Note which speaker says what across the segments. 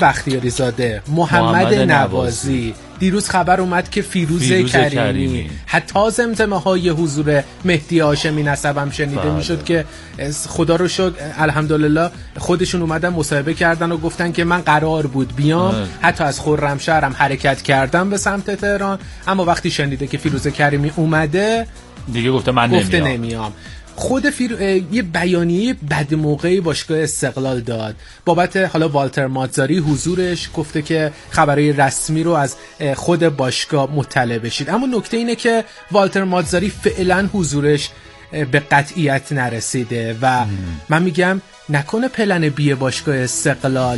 Speaker 1: بختیاری زاده، محمد نوازی. دیروز خبر اومد که فیروز کریمی. حتی زمزمه‌های حضور مهدی هاشمی نسبم شنیده میشد که خدا رو شکر الحمدلله خودشون اومدن مصاحبه کردن و گفتن که من قرار بود بیام، حتی از خرمشهرم حرکت کردم به سمت تهران، اما وقتی شنیده که فیروز کریمی اومده
Speaker 2: دیگه گفته من
Speaker 1: نمیام. خود یه بیانیه بد موقعی باشگاه استقلال داد بابت حالا والتر ماتزاری حضورش، گفته که خبرهای رسمی رو از خود باشگاه مطلع بشید. اما نکته اینه که والتر ماتزاری فعلا حضورش به قطعیت نرسیده و من میگم نکنه پلن بی باشگاه استقلال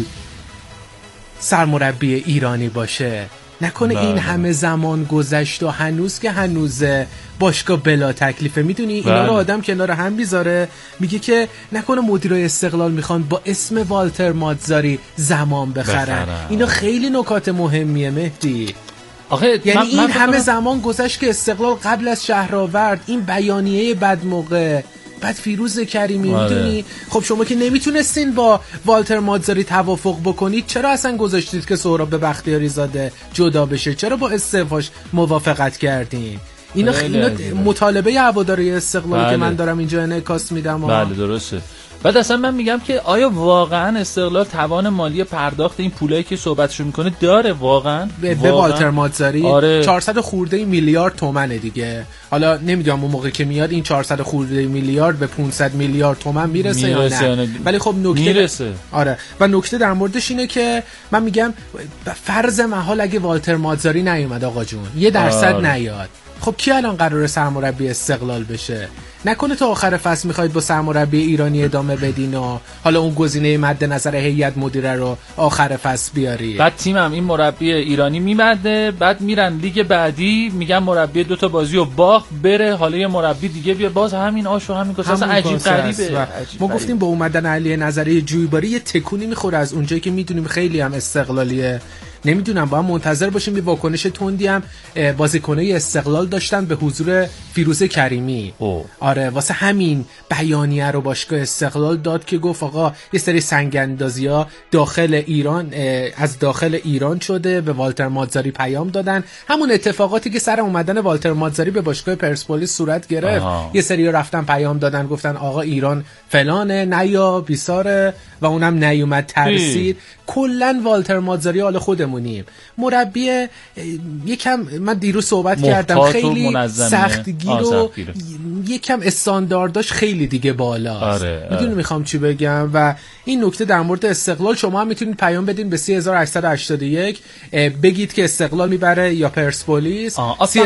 Speaker 1: سرمربی ایرانی باشه، نکنه این همه زمان گذشت و هنوز که هنوزه باشگاه بلا تکلیفه. میدونی اینا رو آدم کنار هم بیزاره، میگه که نکنه مدیرای استقلال میخوان با اسم والتر ماتزاری زمان بخرن. اینا خیلی نکات مهمیه مهدی. یعنی این همه زمان گذشت که استقلال قبل از شهرآورد این بیانیه بد موقع، بعد فیروز کریمی میدونی خب شما که نمیتونستین با والتر ماتزاری توافق بکنید، چرا اصلا گذاشتید که سهراب بختیاری زاده جدا بشه؟ چرا با استعفاش موافقت کردین؟ اینا مطالبه هواداری استقلال که من دارم اینجا انعکاس میدم.
Speaker 2: بله درسته. بعد اصلا من میگم که آیا واقعا استقلال توان مالی پرداخت این پولایی که صحبتشو میکنه داره واقعا
Speaker 1: به والتر ماتزاری؟ 400 خورده میلیارد تومنه دیگه. حالا نمیدونم اون موقع که میاد این 400 خورده میلیارد به 500 میلیارد تومن میرسه یا نه، ولی خب نکته
Speaker 2: میرسه.
Speaker 1: و نکته در موردش اینه که من میگم فرض محال اگه والتر ماتزاری نیومد آقا جون 1% نیاد، خب کی الان قراره سرمربی استقلال بشه؟ نکنه تا آخر فصل میخواید با سرمربی ایرانی ادامه بدین و حالا اون گزینه مد نظر هیئت مدیره رو آخر فصل بیاری؟
Speaker 2: بعد تیمم این مربی ایرانی میبنده، بعد میرن لیگ بعدی میگن مربی 2 تا بازی و باخت بره، حالا یه مربی دیگه بیا باز همین آش و همین کاسه. اصلا عجیب غریبه.
Speaker 1: ما گفتیم با اومدن علی نظری جویباری یه تکونی میخوره از اونجایی که میدونیم خیلی هم استقلالیه. نمیدونم با هم منتظر باشیم. یه واکنش تندی هم بازیکنای استقلال داشتن به حضور فیروز کریمی. آره واسه همین بیانیه رو باشگاه استقلال داد که گفت آقا یه سری سنگ‌اندازی‌ها داخل ایران از داخل ایران شده، به والتر ماتزاری پیام دادن. همون اتفاقاتی که سر اومدن والتر ماتزاری به باشگاه پرسپولیس صورت گرفت. یه سری رفتن پیام دادن گفتن آقا ایران فلانه نیا بیساره و اونم نیومد ترسید. کلا والتر ماتزاری حالا خودمونیم مربی یکم من دیروز صحبت کردم خیلی سختگیر و یکم استاندارداش خیلی دیگه بالاست. میدونی میخوام چی بگم؟ و این نکته در مورد استقلال شما هم میتونید پیام بدین به 3881 بگید که استقلال میبره یا پرسپولیس.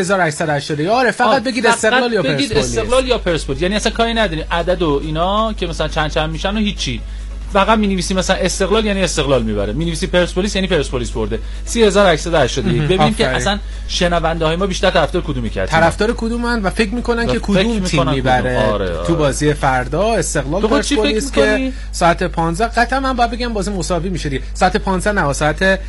Speaker 1: 3881 آره فقط بگید استقلال یا پرسپولیس.
Speaker 2: بگید استقلال یا پرسپولیس، یعنی اصلا کاری ندارین عدد و اینا که مثلا چند میشن و هیچی، فقط می‌نویسی مثلا استقلال یعنی استقلال میبره، می‌نویسی پرسپولیس یعنی پرسپولیس برده. 3881 ببین که اصلا شنونده‌های ما بیشتر طرفدار کدومی کردن،
Speaker 1: طرفدار کدومن و فکر میکنن که کدوم تیم میبره. تو بازی فردا استقلال پرسپولیس که ساعت 15 قطعا من باید بگم بازی مساوی میشه دیگه. ساعت 15 نه ساعت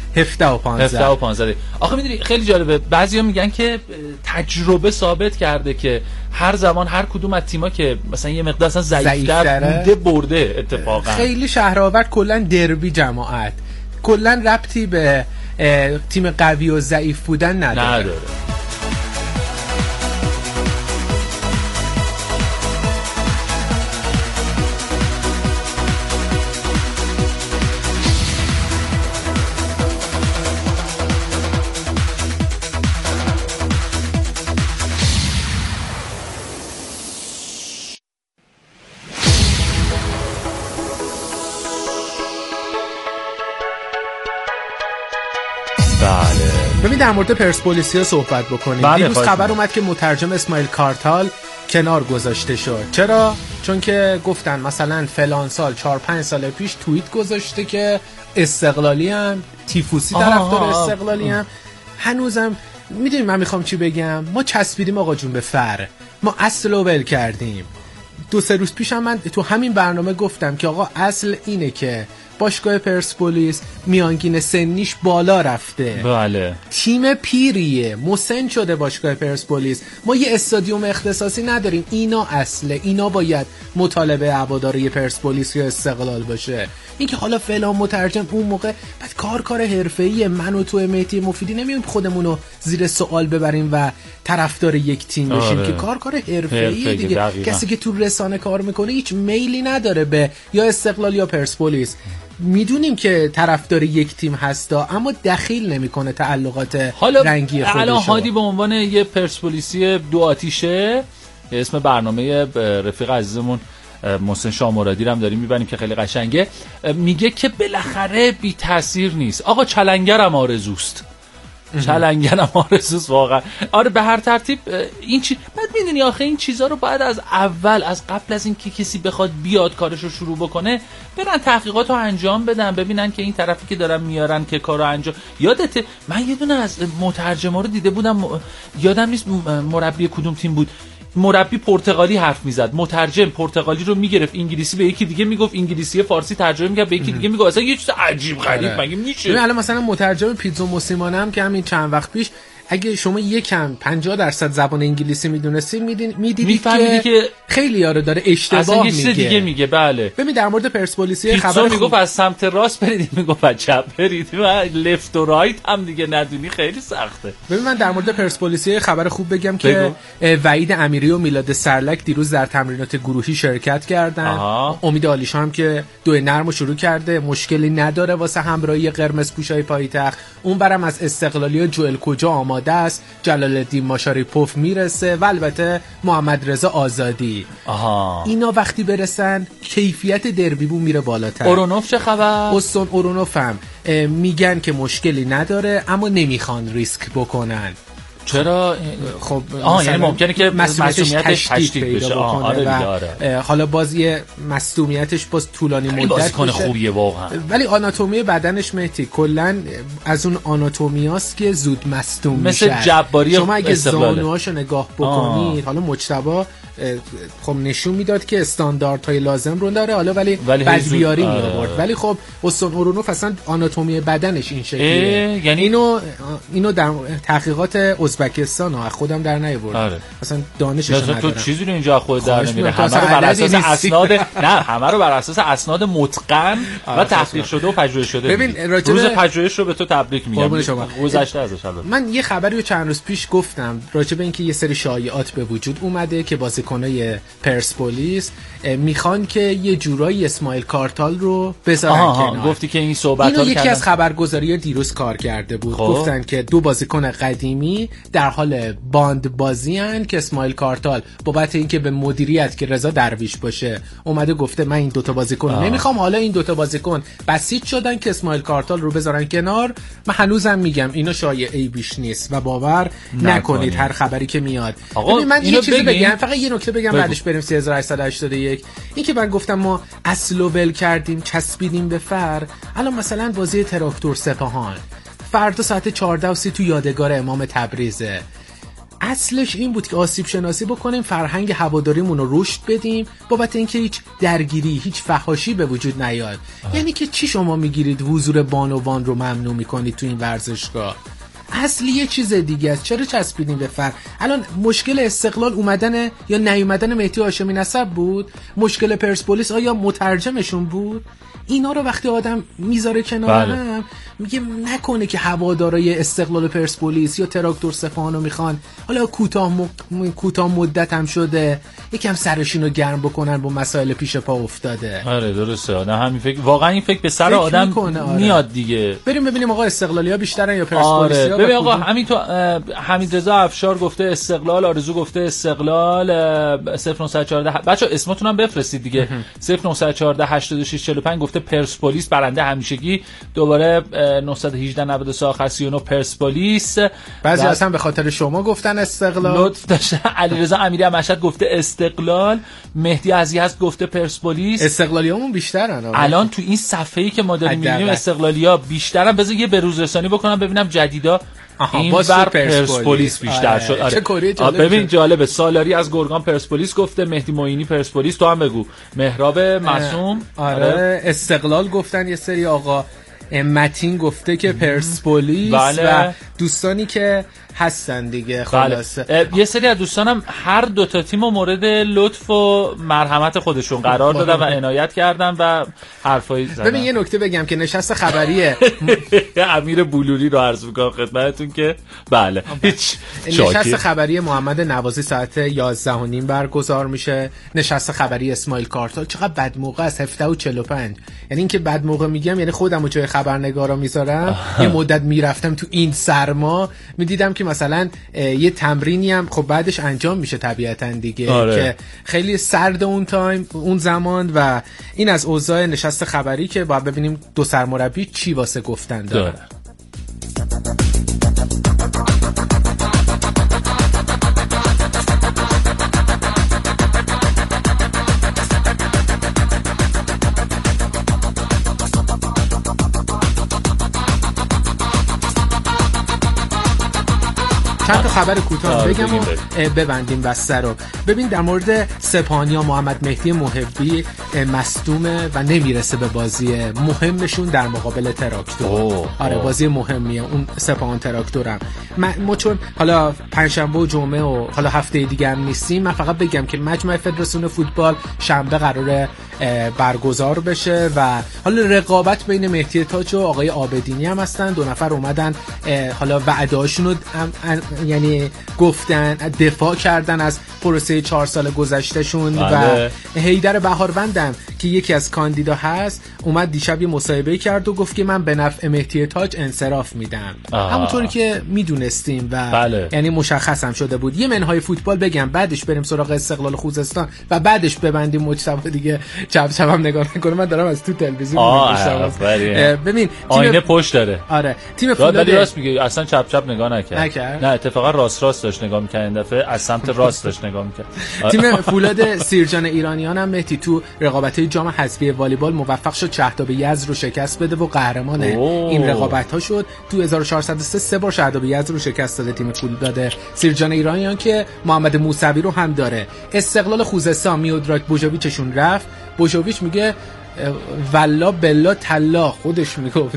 Speaker 1: 17:15.
Speaker 2: آخه میدونی خیلی جالبه، بعضیا میگن که تجربه ثابت کرده که هر زمان هر کدوم از تیم‌ها که مثلا یه مقدار اصلا ضعیف‌تر بوده برده. اتفاقا
Speaker 1: خیلی شهرآورد کلا دربی جماعت کلا ربطی به تیم قوی و ضعیف بودن نداره. ببین در مورد پرسپولیسیا صحبت بکنیم. دیروز خبر اومد که مترجم اسماعیل کارتال کنار گذاشته شد. چرا؟ چون که گفتن مثلا فلان سال 4-5 سال پیش توییت گذاشته که استقلالی هم تیفوسی طرفدار استقلالی هم. هنوزم میدونیم من میخوام چی بگم، ما چسبیدیم آقا جون به فر، ما اصل رو ول کردیم. 2-3 روز پیش هم من تو همین برنامه گفتم که آقا اصل اینه که باشگاه پرسپولیس میانگین سنیش بالا رفته.
Speaker 2: بله.
Speaker 1: تیم پیریه، مسن شده باشگاه پرسپولیس. ما یه استادیوم اختصاصی نداریم. اینا اصله، اینا باید مطالبه هواداری پرسپولیس یا استقلال باشه. اینکه حالا فلان مترجم اون موقع بعد کار حرفه‌ایه. من و تو مهدی مفیدی نمیایم خودمونو زیر سوال ببریم و طرفدار یک تیم بشیم. که کار حرفه‌ایه دیگه.
Speaker 2: دقیقا.
Speaker 1: کسی که تو رسانه کار میکنه هیچ میلی نداره به یا استقلال یا پرسپولیس. میدونیم که طرفدار یک تیم هستا، اما دخیل نمیکنه تعلقات رنگی خودشو.
Speaker 2: الان هادی به عنوان یه پرسپولیسی دو آتیشه، اسم برنامه رفیق عزیزمون محسن شامرادی رو هم داریم میبریم که خیلی قشنگه، میگه که بالاخره بی تاثیر نیست آقا، چلنگرم آرزوست. چلنگرم آرزوست واقعا. آره به هر ترتیب این بعد میدونی آخه این چیزا رو باید از اول، از قبل از اینکه کسی بخواد بیاد کارش رو شروع بکنه، برن تحقیقات رو انجام بدن، ببینن که این طرفی که دارن میارن که کارو انجام. یادته من یه دونه از مترجما رو دیده بودم، یادم نیست مربی کدوم تیم بود، مربی پرتغالی حرف میزد، مترجم پرتغالی رو میگرفت انگلیسی به یکی دیگه میگفت، انگلیسی فارسی ترجمه میکرد به یکی دیگه میگفت. اصلا یه چیز عجیب غریب مگه میشه؟
Speaker 1: الان مثلا مترجم پیتزو موسیمانه هم که همین چند وقت پیش، اگه شما یکم 50% زبان انگلیسی میدونستی میفهمیدی که خیلی یارو داره اشتباه میگه.
Speaker 2: اصلا دیگه میگه. بله.
Speaker 1: ببین در مورد پرسپولیسی
Speaker 2: خبر میگفت از سمت راست برید، میگفت از چپ برید، و لفت و رایت هم دیگه ندونی خیلی سخته.
Speaker 1: ببین من در مورد پرسپولیسی خبر خوب بگم که وحید امیری و میلاد سرلک دیروز در تمرینات گروهی شرکت کردن. امید عالیشاه هم که دو نرمو شروع کرده، مشکلی نداره واسه همراهی قرمز پوشای پایتخت. اون برم از استقلالیا جوئل کجا آماده است، جلال الدین ماشاریپوف میرسه و البته محمد رضا آزادی. اینا وقتی برسن کیفیت دربیبو میره بالاتر.
Speaker 2: اورونوف چه خبر؟
Speaker 1: استون اورونوف هم میگن که مشکلی نداره اما نمیخوان ریسک بکنن.
Speaker 2: چرا؟
Speaker 1: خب
Speaker 2: یعنی ممکنه که مسئولیتش تشدید بشه.
Speaker 1: حالا بازی مسئولیتش باز طولانی مدت
Speaker 2: بازیکن خوبیه واقعا،
Speaker 1: ولی آناتومی بدنش مهدی کلا از اون آناتومیاست که زود مصدوم میشه.
Speaker 2: مثل جباری.
Speaker 1: شما اگه زانوهاشو نگاه بکنید، حالا مجتبی خب نشون میداد که استانداردهای لازم رو داره، حالا ولی بدبیاری می آورد. ولی خب استون اورونوف اصلا آناتومی بدنش این شکلیه.
Speaker 2: یعنی
Speaker 1: اینو در تحقیقات ازبکستان خودم در نیاوردم. اصلا دانشش ندارم.
Speaker 2: تو چیزی رو اینجا خود در نمیره، همه رو بر اساس اسناد همه رو بر اساس اسناد متقن و تحقیق شده و پژوهش شده.
Speaker 1: ببین
Speaker 2: روز پژوهش رو به تو تبریک میگم. گذشته ازش.
Speaker 1: من یه خبری رو چند روز پیش گفتم راجع به اینکه یه سری شایعات به وجود اومده که بازیکنای پرسپولیس میخوان که یه جورایی اسماعیل کارتال رو بذارن کنار.
Speaker 2: گفتی که این صحبت‌ها رو
Speaker 1: یکی از خبرگزاری‌ها دیروز کار کرده بود. گفتن که دو بازیکن قدیمی در حال باند بازی ان که اسماعیل کارتال بابت اینکه به مدیریت که رضا درویش باشه اومده گفته من این دوتا بازیکن نمیخوام، حالا این دوتا بازیکن بسیج شدن که اسماعیل کارتال رو بذارن کنار. من هنوزم میگم اینو شایعه‌ای بیش نیست و باور نکنید هر خبری که میاد. ببین من یه چیزی بگم، فقط یه نکته بگم بعدش بریم 3881. این که من گفتم ما اصل و ول کردیم چسبیدیم به فر. الان مثلا بازی تراکتور سپاهان فردا ساعت 14:30 تو یادگار امام تبریزه. اصلش این بود که آسیب شناسی بکنیم، فرهنگ هواداریمون رو رشد بدیم بابت اینکه هیچ درگیری، هیچ فحاشی به وجود نیاد. یعنی که چی شما میگیرید حضور بانوان رو ممنوع میکنید تو این ورزشگاه؟ اصلی یه چیز دیگه است. چرا چسبیدیم به فر؟ الان مشکل استقلال اومدن یا نیومدن مهدی هاشمی نسب بود؟ مشکل پرسپولیس آیا مترجمشون بود؟ اینا رو وقتی آدم میذاره کنار هم میگه نکنه که هوادارای استقلال پرسپولیس یا تراکتور سپاهان رو میخوان حالا کوتاه مدت هم شده یکم سرشون رو گرم بکنن با مسائل پیش پا افتاده.
Speaker 2: آره درسته. آدم همین فکر، واقعا این فکر به سر آدم میاد دیگه.
Speaker 1: بریم ببینیم آقا استقلالیا بیشترن یا پرسپولیسیا.
Speaker 2: ببین آقا همین تو حمیدرضا افشار گفته استقلال، آرزو گفته استقلال، 0914 بچا اسمتون هم بفرستید دیگه. 0914 8645 گفته پرسپولیس برنده همیشگی. دوباره 918 93 آخر 39 پرسپولیس.
Speaker 1: بعضی اصلا به خاطر شما گفتن استقلال.
Speaker 2: لطف داشته. علیرضا امیری مشهد گفته استقلال. مهدی عزیز گفته پرسپولیس.
Speaker 1: استقلالیامون بیشترن
Speaker 2: الان تو این صفحه‌ای که ما داریم می‌بینیم استقلالیا بیشترن. بذار یه بروزرسانی بکنم ببینم جدیدا این ور پرسپولیس بیشتر شد. آره. ببین جالبه، سالاری از گرگان پرسپولیس گفته، مهدی معینی پرسپولیس، تو هم بگو مهراب معصوم.
Speaker 1: آره استقلال گفتن یه سری آقا، متین گفته که پرسپولیس و دوستانی که هستن دیگه. خلاصه
Speaker 2: یه سری از دوستانم هر دو تا تیمو مورد لطف و مرحمت خودشون قرار دادن و عنایت کردن و حرفایی زدن.
Speaker 1: ببین یه نکته بگم که نشست خبری
Speaker 2: امیر بولوری رو عرض می‌کنم خدمتتون که بله هیچ
Speaker 1: نشست خبری محمد نوازی ساعت 11:30 برگزار میشه. نشست خبری اسماعیل کارتال چقدر بد موقع است، 17:45. یعنی اینکه بد موقع میگم یعنی خودمو جای خبرنگارا میذارم. یه مدت میرفتم تو این سرما میدیدم که مثلا یه تمرینی هم خب بعدش انجام میشه طبیعتا دیگه. که خیلی سرد اون تایم اون زمان. و این از اوضاع نشست خبری که باید ببینیم دو سرمربی چی واسه گفتن داره. چند تا خبر کوتاه بگم و ببندیم بسته رو. ببین در مورد سپاهانیا، محمد مهدی محبی مصدومه و نمیرسه به بازی مهمشون در مقابل تراکتور. آره بازی مهمیه اون سپاهان تراکتورم. ما چون حالا پنجشنبه و جمعه و حالا هفته دیگه هم نیستیم، من فقط بگم که مجمع فدراسیون فوتبال شنبه قراره برگزار بشه و حالا رقابت بین مهدی تاج و آقای عابدینی هم هستن. دو نفر اومدن حالا وعده‌هاشون رو یعنی گفتن، دفاع کردن از پروسه 4 سال گذشتهشون. و حیدر بهاروندم که یکی از کاندیدا هست اومد دیشب یه مصاحبه کرد و گفت که من به نفع مهدی تاج انصراف میدم، همونطوری که میدونستیم و یعنی مشخص هم شده بود. یه منهای فوتبال بگم بعدش بریم سراغ استقلال خوزستان و بعدش ببندیم. مجتبی دیگه چپ هم نگاه نکنه، من دارم از تو تلویزیون میبینم. ببین
Speaker 2: آینه پشت داره.
Speaker 1: آره تیم فولاد
Speaker 2: راست میگه، اصلا چپ نگاه نکرد. نه اتفاقا راست داشت نگاه می‌کرد، این دفعه از سمت راست داشت نگاه می‌کرد.
Speaker 1: تیم فولاد سیرجان ایرانیان هم مهدی تو رقابت‌های جام حذفی والیبال موفق شد شهداب یزد رو شکست بده و قهرمان این رقابت‌ها شد. تو 1403 سه بار شهداب یزد رو شکست داده تیم فولاد سیرجان ایرانیان که محمد موسوی رو هم داره. استقلال خوزستان میودراک بوجوویچشون رفت. بوجوویچ میگه والله بلا تلا، خودش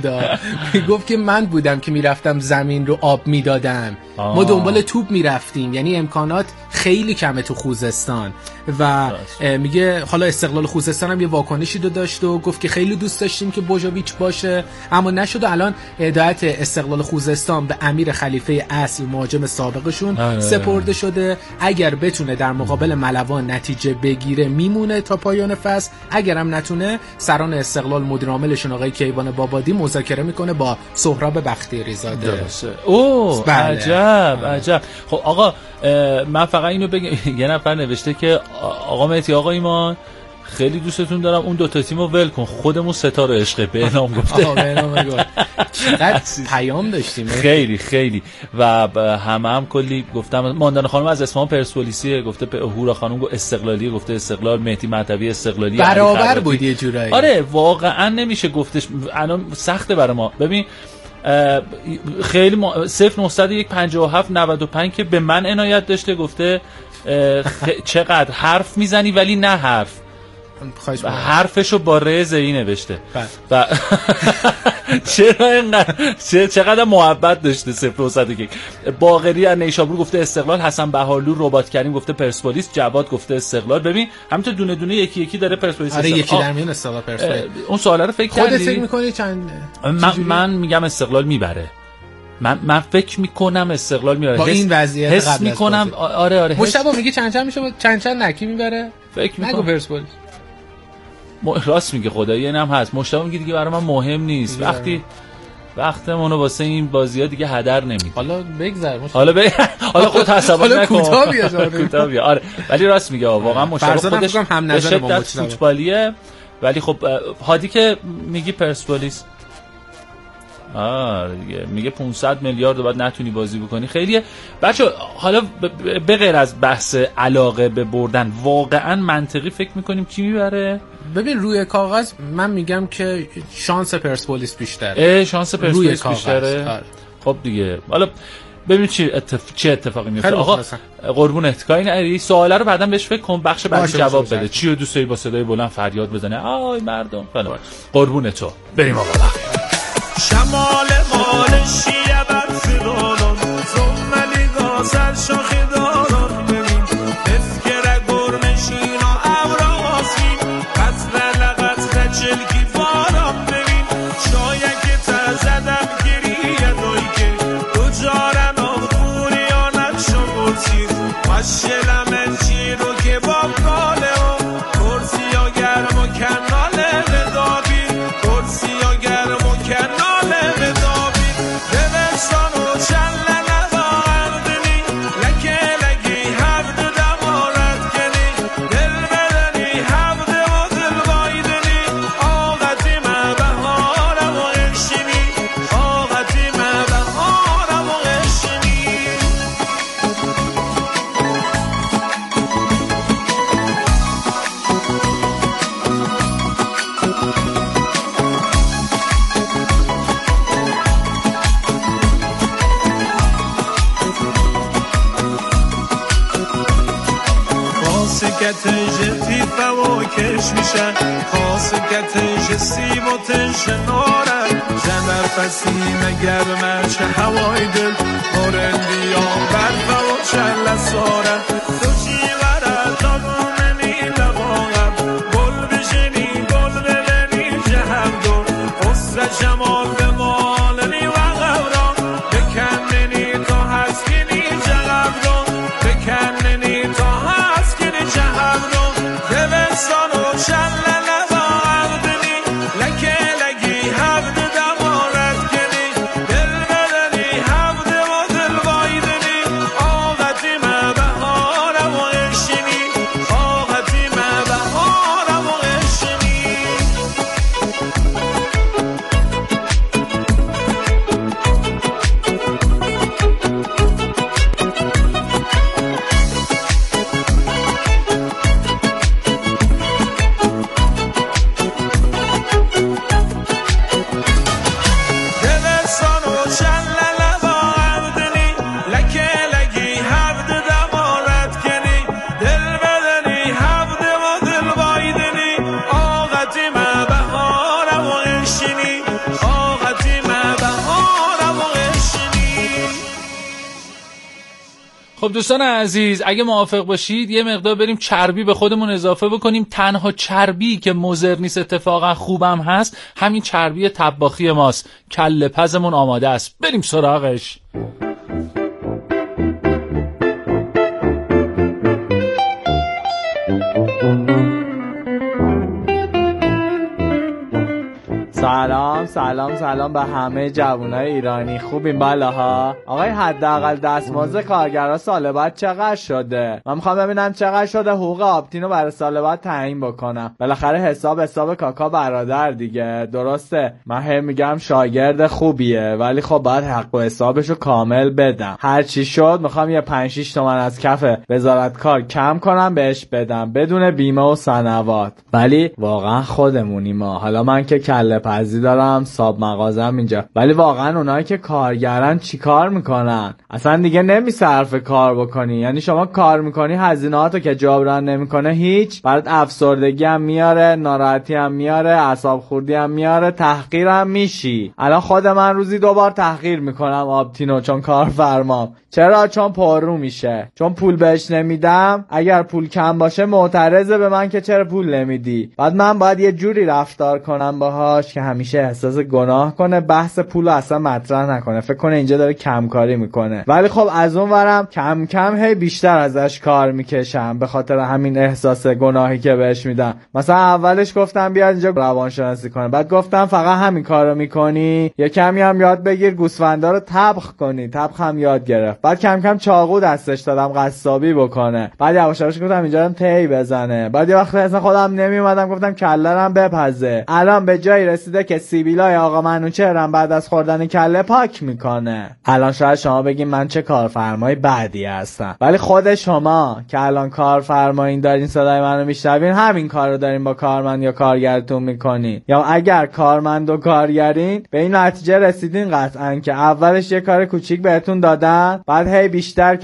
Speaker 1: میگفت که من بودم که میرفتم زمین رو آب میدادم. ما دنبال توپ میرفتیم، یعنی امکانات خیلی کمه تو خوزستان. و میگه حالا استقلال خوزستان هم یه واکنشی داشت و گفت که خیلی دوست داشتیم که بوجوویچ باشه اما نشد. الان هدایت استقلال خوزستان به امیر خلیفه اصل مهاجم سابقشون سپرده شده. اگر بتونه در مقابل ملوان نتیجه بگیره میمونه تا پایان فصل، اگر هم نتونه سران استقلال مدیر عاملشون آقای کیوان بابادی مذاکره میکنه با سهراب بختیاری زاده.
Speaker 2: اوه عجب. خب آقا من فقط اینو بگم، یه نفر نوشته که آقا مهدی آقا ایمان خیلی دوستتون دارم، اون دو تا تیمو ول کن، خودمون ستاره عشق به نام گفته.
Speaker 1: چقدر پیام داشتیم
Speaker 2: خیلی و هم کلی گفتم. ماندان خانم از اصفهان پرسپولیسیه گفته، هورا خانم گفت استقلالیه گفته استقلال، مهدی مهدوی استقلالی،
Speaker 1: برابر بود یه جورایی.
Speaker 2: آره واقعا نمیشه گفتش، الان سخته برای ما. ببین خیلی 0901 57 95 که به من عنایت داشته گفته چقدر حرف میزنی ولی نه حرفشو با رزئی نوشته. چرا اینقدر چقدر محبت داشته. 0901 باقری از نیشابور گفته استقلال، حسن بهارلو ربات کریم گفته پرسپولیس، جواد گفته استقلال. ببین همینطور دونه دونه یکی داره پرسپولیس.
Speaker 1: آره یکی در میون استقلال پرسپولیس.
Speaker 2: اون سوالا رو فکر کردی؟
Speaker 1: خودت فکر می‌کنی چند؟
Speaker 2: من میگم استقلال میبره. من فکر میکنم استقلال میبره
Speaker 1: با این وضعیت.
Speaker 2: حس میکنم. آره
Speaker 1: مشتبه میگه چند میشه، چند نکی میبره.
Speaker 2: فکر میکنم
Speaker 1: نگو پرسپولیس.
Speaker 2: راست میگه خدایی اینم هست. مشتبه میگه دیگه برای من مهم نیست، وقتمونو واسه این بازی‌ها دیگه هدر نمیدیم.
Speaker 1: حالا بگذر
Speaker 2: حالا خود حساب نکن.
Speaker 1: کوتاه بیا.
Speaker 2: آره ولی راست میگه واقعا مشتبه خودش
Speaker 1: هم نظر ما
Speaker 2: فوتبالیه. ولی خب هادی که میگی پرسپولیس دیگه میگه 500 میلیارد رو بعد نتونی بازی بکنی. خیلیه بچه. حالا به غیر از بحث علاقه به بردن، واقعا منطقی فکر میکنیم کی میبره؟
Speaker 1: ببین روی کاغذ من میگم که شانس پرسپولیس بیشتره.
Speaker 2: شانس پرسپولیس بیشتره. خب دیگه حالا ببین چه اتفاقی میفته. آقا قربونت کاری نری، سوالا رو بعداً بهش فکر کن، بخش بعدی جواب بده. چی رو دوست داری با صدای بلند فریاد بزنه آی مردم فلان. قربون تو بریم آقا.
Speaker 3: شمال مال شیعه برسلانان زمالی گاسر شاخی داران ببین اسکره گرمشینا ابراسیم قطره لقطره چلکی باران ببین شاید که تزدم گریه دایی که دو جارن آفوری یا نقشو برسید مشلم چی رو که با کاله و کرسی یا گرم و کناله بدابی کرسی یا گرم و کناله بدابی دبستان و چله نباردنی لکه لگی هفت دمارت کنی دل بدنی هفت و دل بایدنی آغتی مبهارم و عشنی آغتی مبهارم و عشنی خاصگتش تیفه و کش میشن خاصگتش سیب و تش نارن جنر فسیم گرمش هوای دل مورندی ها برفه و چل سارن تو چی برد دامنی لباقم گل بشنی گل ببنی جهر دو خسر جمال بمالنی و غوران بکننی تا هسکنی جغب دو بکننی تا هسکنی جهر دو دبستان و چله نباردنی لکه لگی هفت دمارت کنی دل بدنی هفت و دل بایدنی آغتی مبهارم و عشنی آغتی مبهارم و عشنی دبستان و چله نباردنی لکه لگی هفت دمارت کنی دل بدنی هفت و دل بایدنی آغتی مبهارم و عشنی آغتی مبهارم و عشنی.
Speaker 2: خب دوستان عزیز اگه موافق باشید یه مقدار بریم چربی به خودمون اضافه بکنیم. تنها چربی که مضر نیست اتفاقا خوبم هست همین چربی طباخی ماست. کله پزمون آماده است، بریم سراغش.
Speaker 4: سلام به همه جوانای ایرانی. خوبین بالاها؟ آقای حداقل دستمزد کارگرا سال بعد چقدر شده؟ من میخوام ببینم چقدر شده حقوق آپتینو برای سال بعد تعیین بکنم. بالاخره حساب کاکا برادر دیگه. درسته من هم میگم شاگرد خوبیه ولی خب باید حق و حسابشو کامل بدم. هر چی شد میخوام یه 5-6 تومن از کف وزارت کار کم کنم بهش بدم بدون بیمه و سنوات. ولی واقعا خودمونی ما. حالا من که کله پزی دارم صاحب مغازم اینجا ولی واقعا اونایی که کارگرن چی کار میکنن؟ اصلا دیگه نمیصرفه کار بکنی. یعنی شما کار میکنی هزینه‌هاتو که جبران نمیکنه هیچ، برات افسردگی هم میاره، ناراحتی هم میاره، اعصاب خوردی هم میاره، تحقیر هم میشی. الان خود من روزی 2 بار تحقیر میکنم آپتینو چون کارفرمام. چرا؟ چون پررو میشه، چون پول بهش نمیدم. اگر پول کم باشه معترضه به من که چرا پول نمیدی. بعد من باید یه جوری رفتار کنم باهاش که همیشه احساس گناه کنه، بحث پول اصلا مطرح نکنه، فکر کنه اینجا داره کمکاری میکنه. ولی خب از اون ورم کم کم هی بیشتر ازش کار میکشم به خاطر همین احساس گناهی که بهش میدم. مثلا اولش گفتم بیاد اینجا روانشناسی کنه، بعد گفتم فقط همین کارو میکنی، یه کمی هم یاد بگیر گوسفندا رو طبخ کنی. طبخ هم یاد گرفت. بعد کم کم چاقو دستش دادم قصابی بکنه. بعد یواش یواش گفتم اینجا هم تی بزنه. بعد یه وقت اصلا خودم نمیومدم گفتم کله‌ام بپزه. الان به جایی رسیده که CBD ویلای آقا منوچهرم بعد از خوردن کله پاک میکنه. الان شاید شما بگین من چه کارفرمای بعدی هستم، ولی خود شما که الان کارفرمایین دارین صدای منو میشنوین همین کارو دارین با کارمند یا کارگرتون میکنین، یا اگر کارمند و کارگرین به این نتیجه رسیدین قطعا که اولش یه کار کوچیک بهتون دادن، بعد هی بیشتر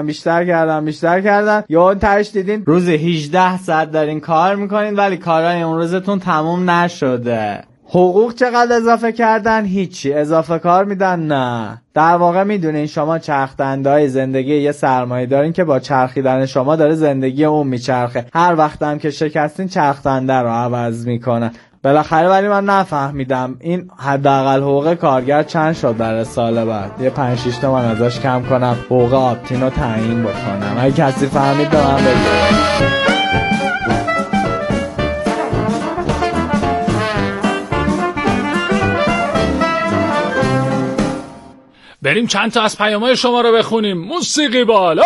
Speaker 4: کردن یا اون تاش دیدین روزی 18 ساعت دارین کار میکنین ولی کارهای اون روزتون تموم نشده. حقوق چقدر اضافه کردن؟ هیچی. اضافه کار میدن؟ نه. در واقع میدونین شما چرخدندهای زندگی یه سرمایه دارین که با چرخیدن شما داره زندگی اون میچرخه. هر وقت هم که شکستین چرخدنده رو عوض میکنن. بالاخره ولی من نفهمیدم این حداقل حقوق کارگر چند شد برای سال بعد؟ یه 5-6 تومن ازش کم کنم حقوق آپتین رو تعیین بکنم. اگه کسی فهمید به من بگه.
Speaker 2: بریم چند تا از پیام‌های شما رو بخونیم. موسیقی بالا.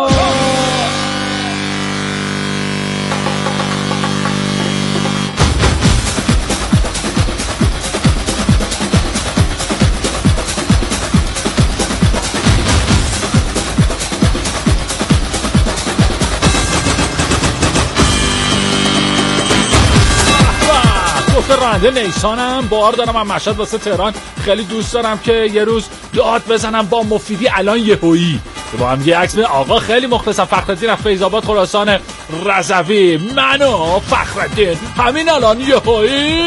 Speaker 2: راننده نیسانم، بار دارم من مشهد واسه تهران، خیلی دوست دارم که یه روز داد بزنم با مفیدی الان یهویی با هم یه عکس. آقا خیلی مخلصم، فخرالدین از فیض‌آباد خراسان رضوی، منو فخرالدین همین الان یهویی.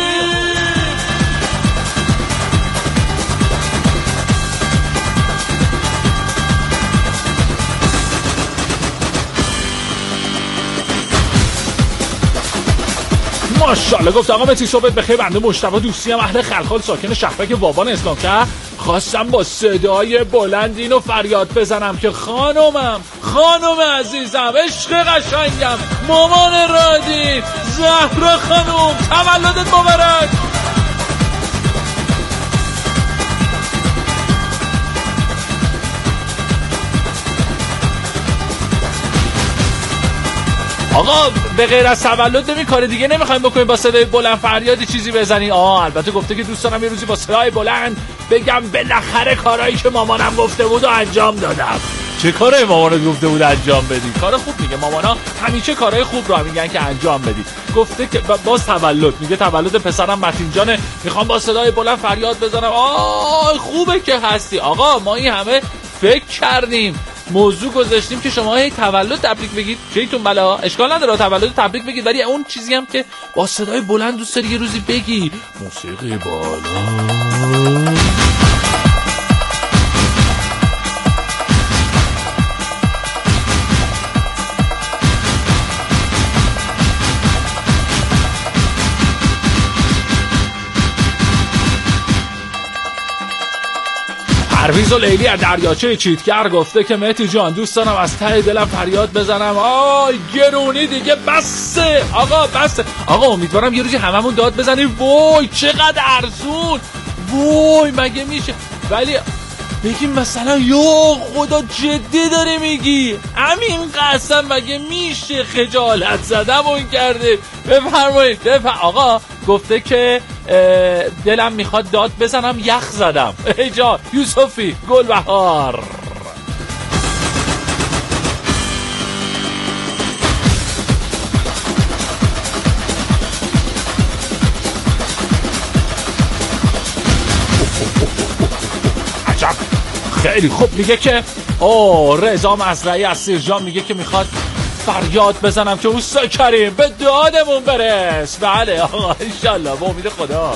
Speaker 2: ماشاءالله. گفت آقا متی صبحت بخیر، بنده مجتبی دوستی ام، اهل خلخال، ساکن شهرک واوان اسلامشهر. خواستم با صدای بلند اینو فریاد بزنم که خانم عزیزم، عشق قشنگم، مامان رادی، زهرا خانم، تولدت مبارک. آقا به غیر از تولد نمی کار دیگه نمیخوایم بکنیم با صدای بلند فریادی چیزی بزنی؟ البته گفته که دوست دارم یه روزی با صدای بلند بگم بالاخره کارهایی که مامانم گفته بود و انجام دادم. چه کارهایی مامانت گفته بود انجام بدی؟ کار خوب میگه، مامانا همیشه کارهای خوب رو میگن که انجام بدی. گفته که باز تولد، میگه تولد پسرم متین جانه، میخوام با صدای بلند فریاد بزنم خوبه که هستی. آقا ما این همه فکر کردیم، موضوع گذاشتیم که شما هی تولد تبریک بگید، چیتون بلا اشکال نداره تولد تبریک بگید، ولی اون چیزی هم که با صدای بلند دوست داری یه روزی بگی. موسیقی بالا. پرویز و لیلی از دریاچه چیتگر گفته که مهدی جان دوست دارم از ته دلم فریاد بزنم گرونی دیگه بسه آقا، بسه آقا. امیدوارم یه روزی هممون داد بزنیم وای چقدر ارزون، وای مگه میشه؟ ولی بگیم مثلا یا خدا جدی داره میگی همین قسم مگه میشه؟ خجالت زدم اون کرده. بفرمایید. آقا گفته که دلم میخواد داد بزنم یخ زدم. ای جان یوسفی گلبهار. عجب خیلی خوب. میگه که رضا مزرعی از سیرجان میگه که میخواد فریاد بزنم که اوستا کریم به دادمون برس. بله آقا انشالله با امید خدا.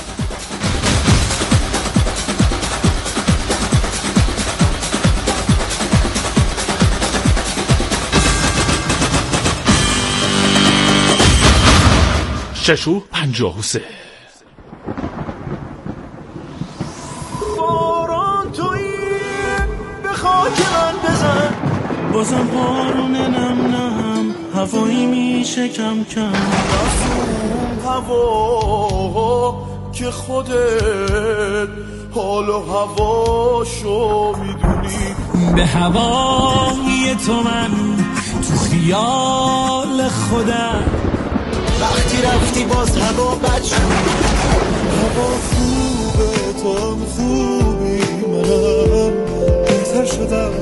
Speaker 2: ششو 53
Speaker 3: باران تویی به خاک من بزن، بازم بارون نم هوایی میشه کم کم، هوا که خودت حال و هواشو میدونی. به هوای تو من تو خیال خودم، وقتی رفتی باز هوا بد شد، هوا خوبه تو هم خوبی منم بهتر شدم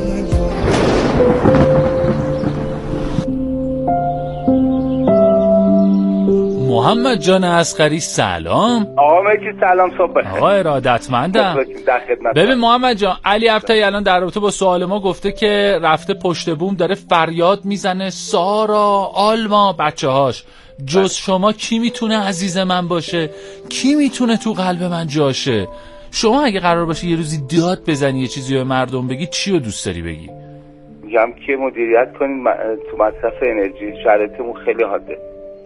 Speaker 2: محمد جان اصغری سلام.
Speaker 5: آقا مکی سلام، صبح بخیر.
Speaker 2: آقا ارادتمندم. ببین محمد جان، علی افتایی الان در رابطه با سوال ما گفته که رفته پشت بوم داره فریاد میزنه سارا آلما بچه‌هاش. جز شما کی میتونه عزیز من باشه؟ کی میتونه تو قلب من جاشه؟ شما اگه قرار باشه یه روزی داد بزنی یه چیزی به مردم بگی چی رو دوست داری بگی؟
Speaker 5: میگم که مدیریت کنین تو مصرف انرژی، شرایطمون خیلی حاده.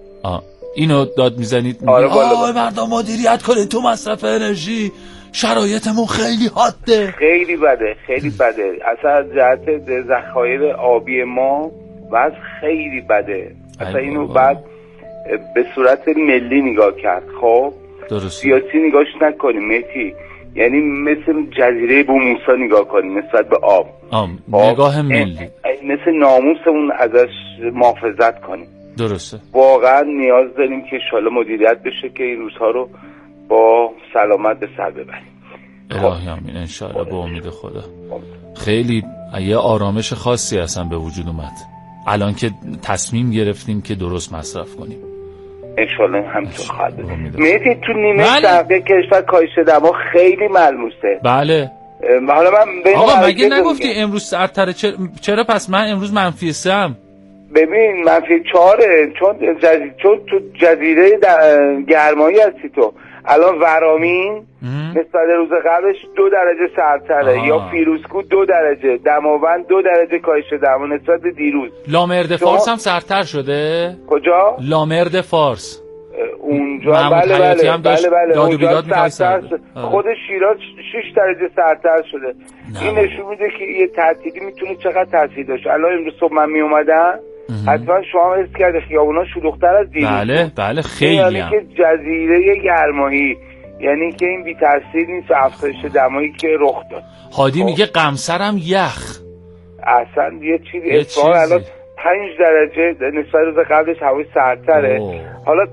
Speaker 2: اینو داد میزنید؟
Speaker 5: آره
Speaker 2: مردم مدیریت کنین تو مصرف انرژی، شرایطمون خیلی حاده.
Speaker 5: خیلی بده، خیلی بده. اصلا جهت ذخایر آبی ما وضع خیلی بده. اصلا اینو بعد به صورت ملی نگاه کرد. خب
Speaker 2: درست.
Speaker 5: سیاسی نگاهش نکنیم مهدی، یعنی مثل جزیره بوموسا نگاه کنیم نسبت به آب.
Speaker 2: نگاه ملی،
Speaker 5: مثل ناموسمون ازش محافظت کنیم.
Speaker 2: درسته.
Speaker 5: واقعا نیاز داریم که انشالله مدیریت بشه که این روزها رو با سلامت به سر ببریم.
Speaker 2: الهی آمین انشالله، به امید خدا. خیلی یه آرامش خاصی اصلا به وجود اومد الان که تصمیم گرفتیم که درست مصرف کنیم.
Speaker 5: انشالله همینطور خواهد بود. مهدی تو نیمه شرقی کشور کاهش دما خیلی ملموسه.
Speaker 2: بله.
Speaker 5: حالا من
Speaker 2: آقا مگه نگفتی امروز سردتره؟ چرا پس من امروز -3ام؟
Speaker 5: ببین -4 چون تو جزیره گرمایی هستی تو. الان ورامین نسبت روز قبلش 2 درجه سردتره، یا فیروزکو 2 درجه، دماوند 2 درجه کاهش دما نسبت به دیروز.
Speaker 2: لامرد فارس هم سردتر شده؟
Speaker 5: کجا؟
Speaker 2: لامرد فارس
Speaker 5: اونجا بله
Speaker 2: داد و بیداد می‌کنه.
Speaker 5: خود شیراز 6 درجه سردتر شده. این نشون میده که یه تعطیلی میتونه چقدر تاثیر داشته. الان امروز صبح من میومدم حتما شما حس کرده خیابونا شلوغ‌تر از دیروز.
Speaker 2: بله خیلی.
Speaker 5: یعنی که جزیره گرمایی، یعنی که این بی تاثیر نیست افزایش دمایی که رخ داد.
Speaker 2: هادی میگه قمصرم یخ.
Speaker 5: اصلا یه چیزی اصفهان الان 5 درجه نسبت روز قبلش هوای سردتره. حالا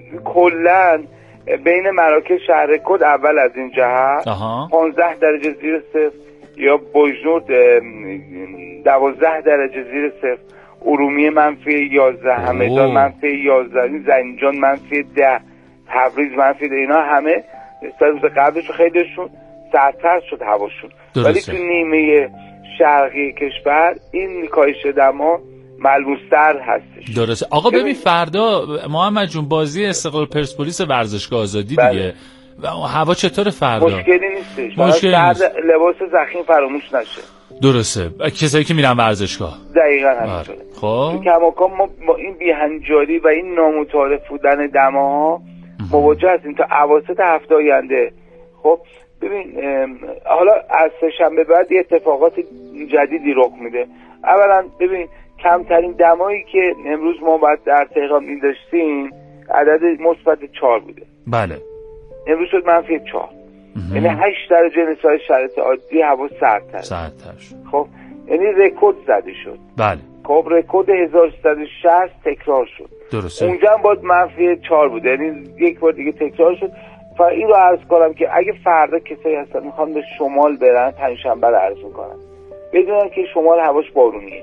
Speaker 5: کلا بین مراکش شهر کد اول از این جهت 15 درجه زیر صفر، یا بوجنورد 12 درجه زیر صفر، ارومیه -11، همدان -11، زنجان -10، تبریز -10. اینا همه نسبت روز قبلش خیلیشون سردتر شد هواشون. ولی تو نیمه شرقی کشور این کاهش دما ملموس‌تر هستش.
Speaker 2: درسته. آقا ببین فردا محمد جون بازی استقلال پرسپولیس ورزشگاه آزادی دیگه. هوا چطوره فردا؟
Speaker 5: مشکلی نیستش. لباس ضخیم فراموش نشه.
Speaker 2: درسته. کسایی که میرن ورزشگاه.
Speaker 5: دقیقاً همینطوره.
Speaker 2: خب
Speaker 5: تو کماکان ما با این بی‌هنجاری و این نامتعارف بودن دماها مواجه هستیم تا اواسط هفته آینده. خب ببین حالا از سه‌شنبه بعد یه اتفاقات جدیدی رخ میده. اولا ببین کمترین دمایی که امروز ما بعد در تهران می‌داشتیم عدد مثبت 4 بوده.
Speaker 2: بله.
Speaker 5: امروز شد -4. یعنی 8 درجه نسبت شرایط عادی هوا سردتر
Speaker 2: شد.
Speaker 5: خب یعنی رکورد زده شد.
Speaker 2: بله.
Speaker 5: خب رکورد 1360 تکرار شد.
Speaker 2: درسته.
Speaker 5: اونجا هم باید -4 بوده، یعنی یک بار دیگه تکرار شد. این رو عرض کنم که اگه فردا کسایی هستن میخوان به شمال برن، پنجشنبه رو عرض میکنن بدونن که شمال هواش بارونیه.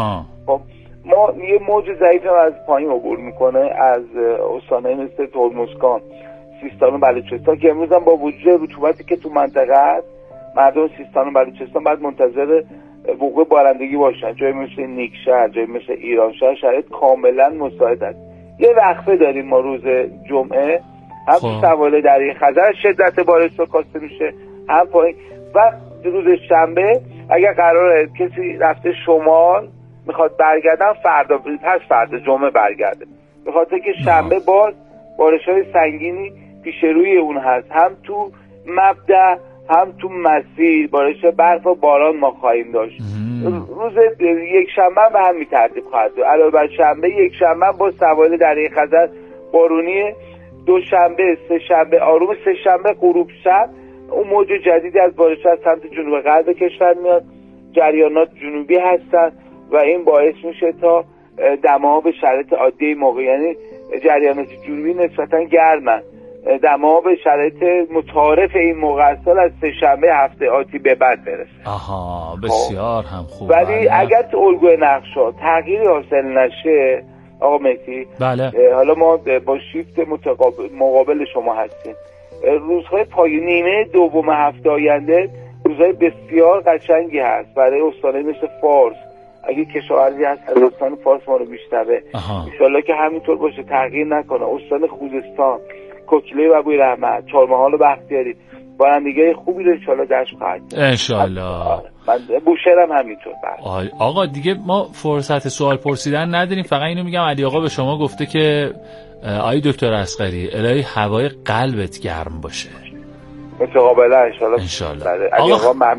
Speaker 5: خب ما یه موج ضعیف از پایین عبور میکنه از استان‌های مثل ترمزگان، سیستان و بلوچستان که امروز هم با وجود رطوبتی که تو منطقه هست مردم سیستان و بلوچستان باید منتظر وقوع بارندگی باشن. جای مثل نیکشهر، جای مثل ایرانشهر شرایط کاملا مساعد است. یه وقفه داریم ما روز جمعه، هم تو سواحل دریای خزر شدت بارش رو کاسته میشه، هم پایین. و روز شنبه اگر قراره کسی رفته شمال میخواد برگردن پس فردا جمعه برگرده، به خاطر که شنبه باز بارش‌های سنگینی پیش روی اون هست، هم تو مبدأ هم تو مسیر بارش برف و باران ما خواهیم داشت. روز یک شنبه به همین ترتیب خواهد بود. علاوه بر شنبه یک شنبه با سواحل دریای خزر بارونیه، دوشنبه سه شنبه آروم، سه شنبه غروب شب اون موج جدیدی از بارش از سمت جنوب غرب کشور میاد، جریانات جنوبی هستن و این باعث میشه تا دماها به شرایط عادی موقع، یعنی جریانات جنوبی نسبتا گرمن دما به شرایط متعارف این موقع سال از سه‌شنبه هفته آتی به بعد برسه.
Speaker 2: آها بسیار هم خوب.
Speaker 5: ولی اگر تو الگوی نقشا تغییری حاصل نشه آقا مهدی،
Speaker 2: بله
Speaker 5: حالا ما با شیفت مقابل شما هستیم، روزهای نیمه دوم هفته آینده روزهای بسیار قشنگی هست برای استانه مثل فارس. اگه کشاورزی هست از استان فارس ما رو میشنوه، انشالله که همینطور باشه، تغییر نکنه. استان خوزستان، کوکیله و ابوی رحمت، چهارمحال و بختیاری بارندگی خوبی رو انشالله داشت خواهد
Speaker 2: انشالله.
Speaker 5: من بوشهرم همینطور.
Speaker 2: آقا دیگه ما فرصت سوال پرسیدن نداریم، فقط اینو میگم علی آقا به شما گفته که آی دکتر اصغری الهی هوای قلبت گرم باشه.
Speaker 5: متقابلا انشالله.
Speaker 2: انشالله.
Speaker 5: علی آقا